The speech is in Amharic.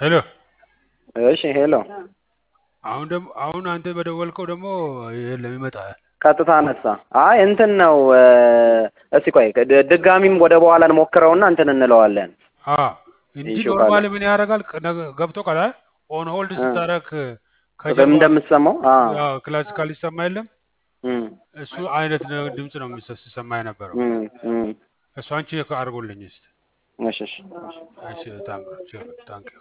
ሄሎ እሺ ሄሎ አሁን አንተ በደወልከው ደግሞ የለም ይመጣል። ቀጥታ አነሳ። አይ እንትን ነው እስቲ ቆይ ድጋሚም ወደ በኋላ እንሞክረውና እንትን እንለዋለን። እንጂ ኢሹ ካለ ኖርማሊ ምን ያደርጋል ገብቶ ካለ ኦን ሆልድ ስታረክ ከጀርባ ከጀርባ እንደምትሰማው ክላሲካል ይሰማ የለም እሱ አይነት ድምጽ ነው የሚሰማ የነበረው። እሱ አንቺ አድርጎልኝ እስቲ እሺ እሺ እሺ ታንክ